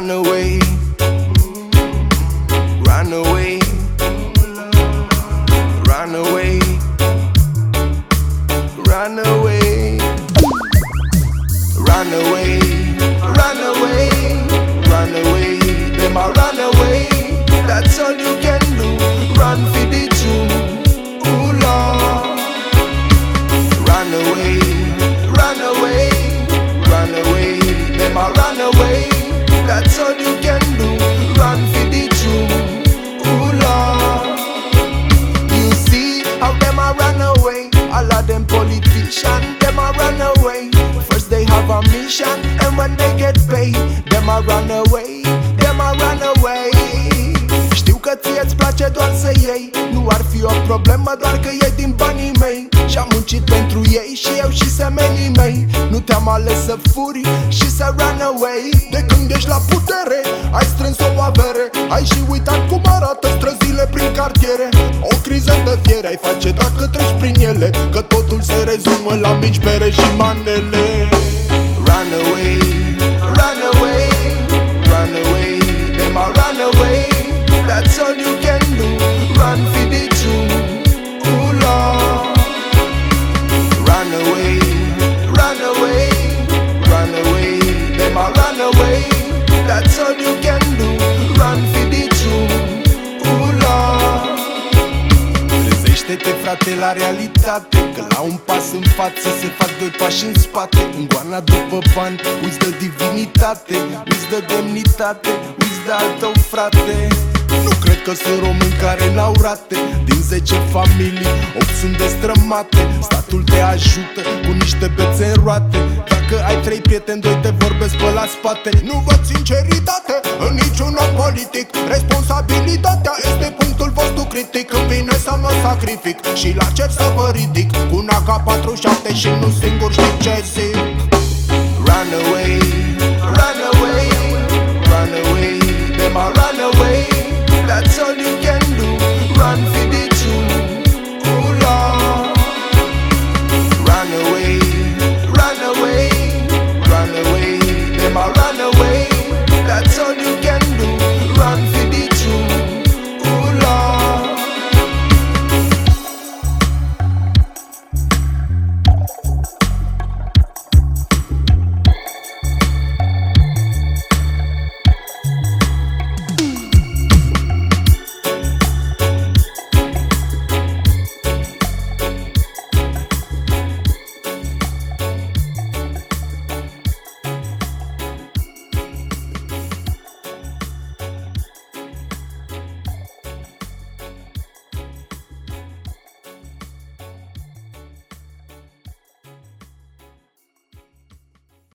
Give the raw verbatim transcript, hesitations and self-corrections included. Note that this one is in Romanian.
Run away, run away, run away, run away, run away, run away, run away. Them a run away, that's all you can do. Run for the truth, ooh Lord. Run away, run away, run away. Them a run away, that's all you can do. Run for the truth, ooh Lord. You see how them a run away. All of them politicians, them a run away. First they have a mission, and when they get paid, them a run away, them a run away. Știu că ție-ți place doar să iei, nu ar fi o problemă doar că iei din banii mei. Și-am muncit pentru ei și eu și semenii mei. Nu te-am ales să furi și să run away. De când ești la putere, ai strâns o avere. Ai și uitat cum arată străzile prin cartiere. O criză de fiere ai face dacă treci prin ele, că totul se rezumă la mici bere și manele. Run away, run away, run away. Them a run away, that's all you can do. Run for the truth, ooh Lord. Run away, run away, run away. Them a run away, that's all you can do. Run for the truth, ooh Lord. Trezește-te, frate, la realitate, că la un pas în față se fac doi pași în spate. În goana după bani, uiți de divinitate, uiți de demnitate, uiți de al tău frate. Nu cred că sunt români care n-au rate. Din zece familii, opt sunt destrămate. Statul te ajută cu niște bețe în roate. Dacă ai trei prieteni, doi te vorbesc pe la spate. Nu văd sinceritate în niciun om politic. Responsabilitatea este punctul vostru critic. Când vine să mă sacrific și la cer să vă ridic cu un A K patruzeci și șapte și nu singur știu ce zic. Run away,